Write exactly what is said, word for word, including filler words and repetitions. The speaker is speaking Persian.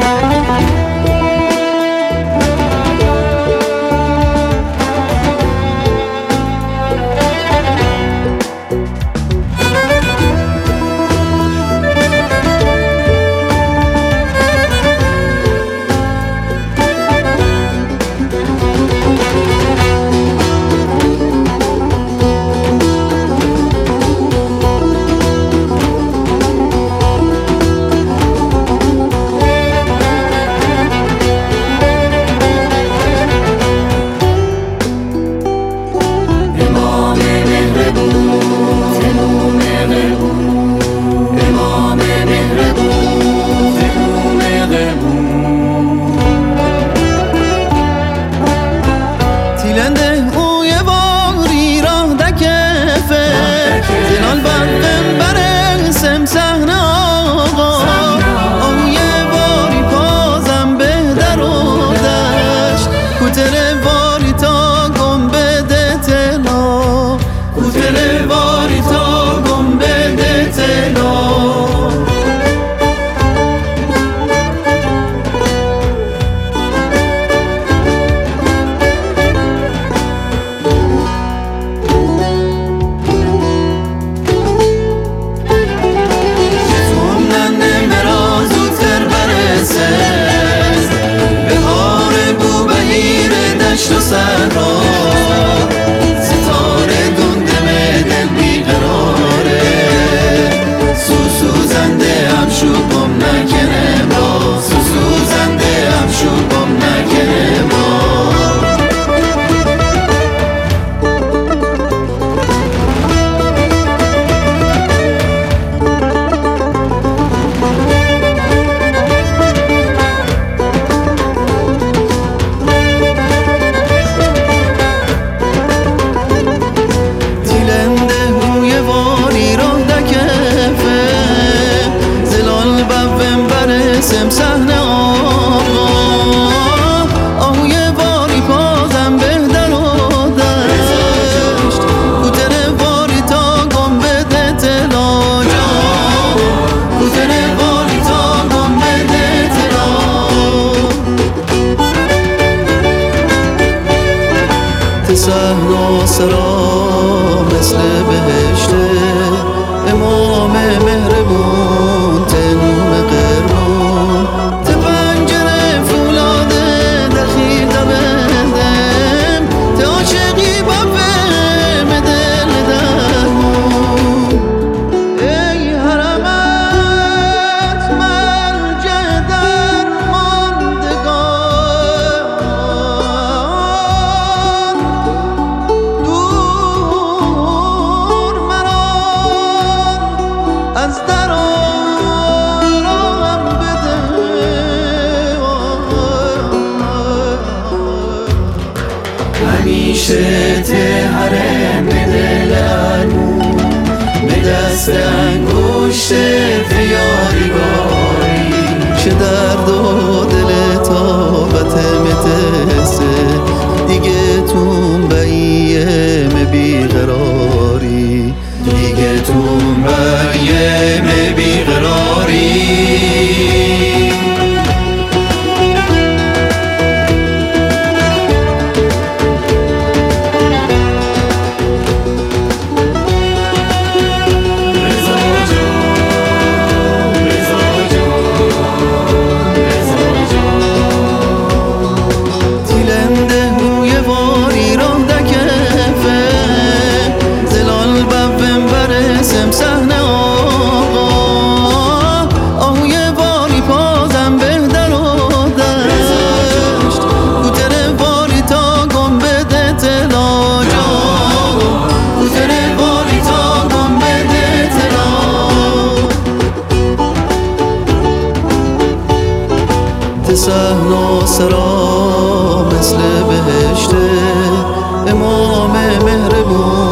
صحرا سرا مثل بهشته، امام مهربون تنوم قربون، ته پنجره فولاده دخیل دبندم، ته عاشقی بفهم دل درمون. ای حرمت مرجع درماندگان، دور مران از در آرام بده. همیشه ته حرم دلمون به دست انگشت یاریگاری، چه درد و دل تابت متسه دیگه تون بیم بیقراری، دیگه تون بیم بیقراری. صحرا سرا مثل بهشته، امام مهربون